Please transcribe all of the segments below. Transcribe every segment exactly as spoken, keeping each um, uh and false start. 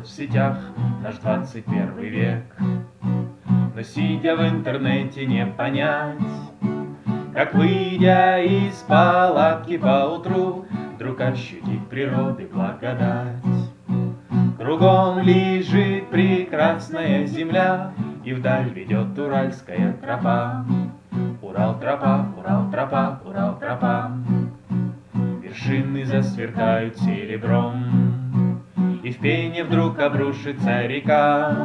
в сетях наш двадцать первый век. Но сидя в интернете не понять, как, выйдя из палатки поутру, вдруг ощутить природы благодать. Кругом лежит прекрасная земля, и вдаль ведет уральская тропа. Урал-тропа, Урал-тропа, Урал-тропа. Вершины засверкают серебром, и в пене вдруг обрушится река.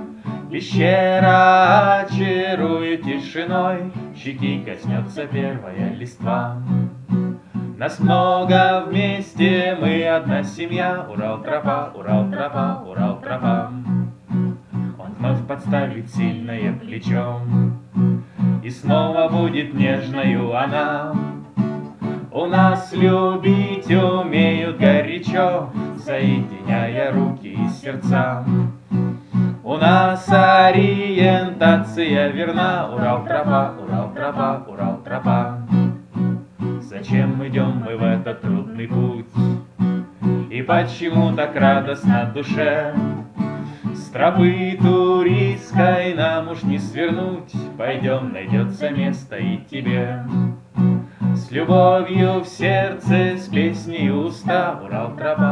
Пещера очарует тишиной, щеки коснется первая листва. Нас много вместе, мы одна семья. Урал-тропа, Урал-тропа, Урал-тропа. Он вновь подставит сильное плечо, и снова будет нежною она. У нас любить умеют горячо, соединяя руки и сердца. У нас ориентация верна. Урал-тропа, Урал-тропа, Урал-тропа. Зачем идем мы в этот трудный путь? И почему так радостно душе? С тропы туристской нам уж не свернуть. Пойдем, найдется место и тебе. С любовью в сердце, с песней уста. Урал-тропа,